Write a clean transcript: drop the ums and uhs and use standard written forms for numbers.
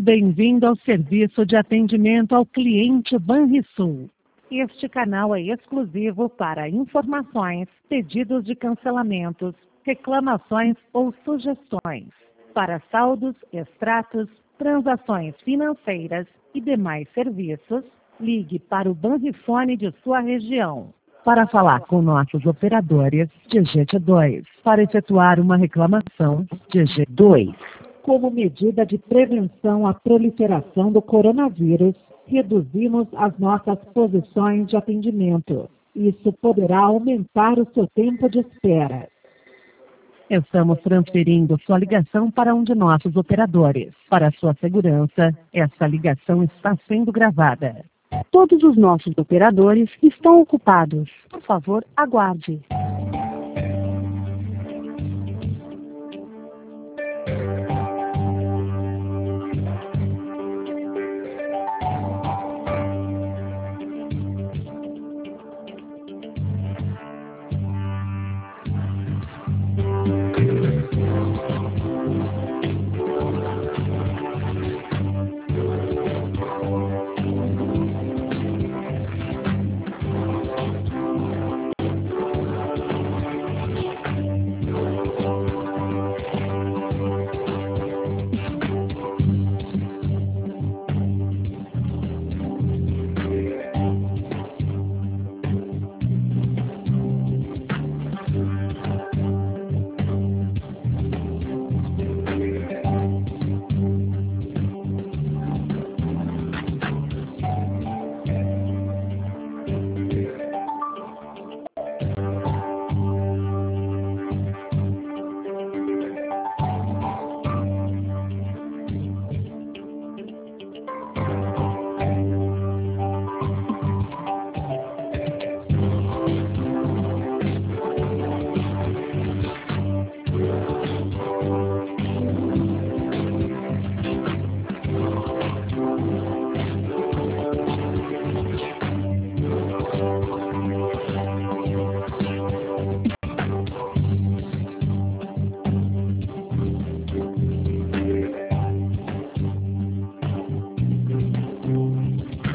Bem-vindo ao serviço de atendimento ao cliente Banrisul. Este canal é exclusivo para informações, pedidos de cancelamentos, reclamações ou sugestões. Para saldos, extratos, transações financeiras e demais serviços, ligue para o Banrifone de sua região. Para falar com nossos operadores, digite 2. Para efetuar uma reclamação, digite 2. Como medida de prevenção à proliferação do coronavírus, reduzimos as nossas posições de atendimento. Isso poderá aumentar o seu tempo de espera. Estamos transferindo sua ligação para um de nossos operadores. Para sua segurança, essa ligação está sendo gravada. Todos os nossos operadores estão ocupados. Por favor, aguarde.